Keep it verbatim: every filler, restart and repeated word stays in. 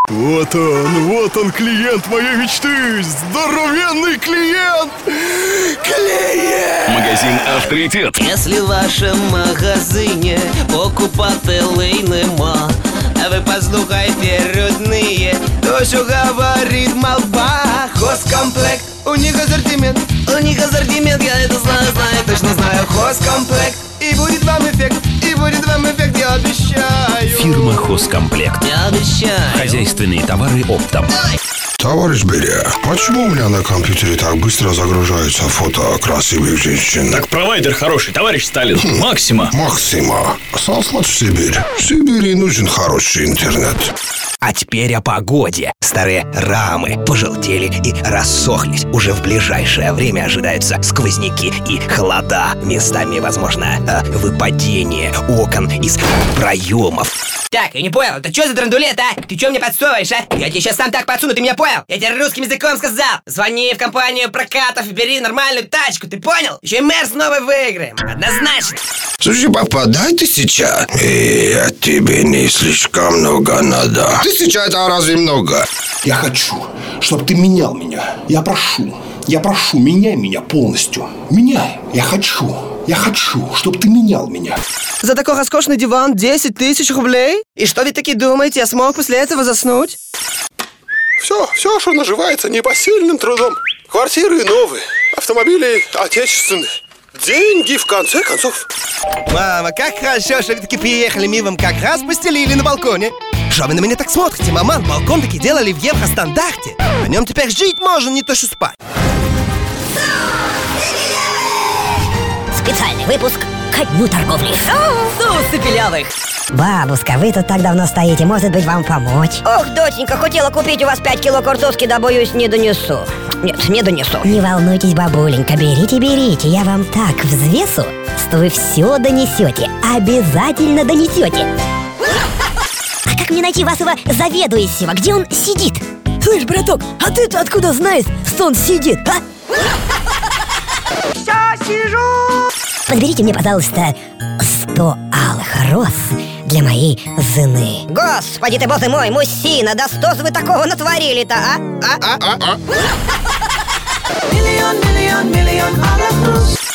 Вот он, вот он, клиент моей мечты! Здоровенный клиент! Клиент! Магазин «Авторитет». Если в вашем магазині покупателей нема, а ви послухайте, родные, то, що говорит молва. Хозкомплект, у них ассортимент, у них ассортимент, я это знаю, знаю, точно знаю. Хозкомплект, и будет вам эффект, и будет вам эффект, я обещаю. Фирма «Хозкомплект». Я обещаю. Хозяйственные товары оптом. Товарищ Берия, почему у меня на компьютере так быстро загружаются фото красивых женщин? Так провайдер хороший, товарищ Сталин. Максима. Максима, сослать в Сибирь. В Сибири нужен хороший интернет. А теперь о погоде. Старые рамы пожелтели и рассохлись. Уже в ближайшее время ожидаются сквозняки и холода. Местами, возможно, выпадение окон из проемов. Так, я не понял, это что за драндулет, а? Ты что мне подсовываешь, а? Я тебе сейчас сам так подсуну, ты меня понял? Я тебе русским языком сказал. Звони в компанию прокатов и бери нормальную тачку, ты понял? Еще и Мерс новый выиграем. Однозначно. Слушай, папа, дай тысяча. Эй, а тебе не слишком много надо. Тысяча — это разве много? Я хочу, чтобы ты менял меня. Я прошу, я прошу, меняй меня полностью. Меняй, я хочу. Я хочу, чтобы ты менял меня. За такой роскошный диван десять тысяч рублей? И что вы таки думаете, я смог после этого заснуть? Все, все, что наживается непосильным трудом. Квартиры новые, автомобили отечественные. Деньги, в конце концов. Мама, как хорошо, что вы таки приехали. Мы вам как раз постелили на балконе. Что вы на меня так смотрите, маман? Балкон таки делали в евростандарте. На нем теперь жить можно, не то что спать. Специальный выпуск ко дню торговли. Соусы пилявых. Бабушка, вы тут так давно стоите, может быть, вам помочь? Ох, доченька, хотела купить у вас пять кило картошки, да боюсь, не донесу. Нет, не донесу. Не волнуйтесь, бабуленька, берите, берите. Я вам так взвесу, что вы все донесете. Обязательно донесете. А как мне найти вашего заведующего? Где он сидит? Слышь, браток, а ты-то откуда знаешь, что он сидит, а? Все сижу! Подберите мне, пожалуйста, сто алых роз для моей жены. Господи ты, боже мой, мужчина, да что же вы такого натворили-то, а? А? А? А? А? Миллион, миллион, миллион алых роз.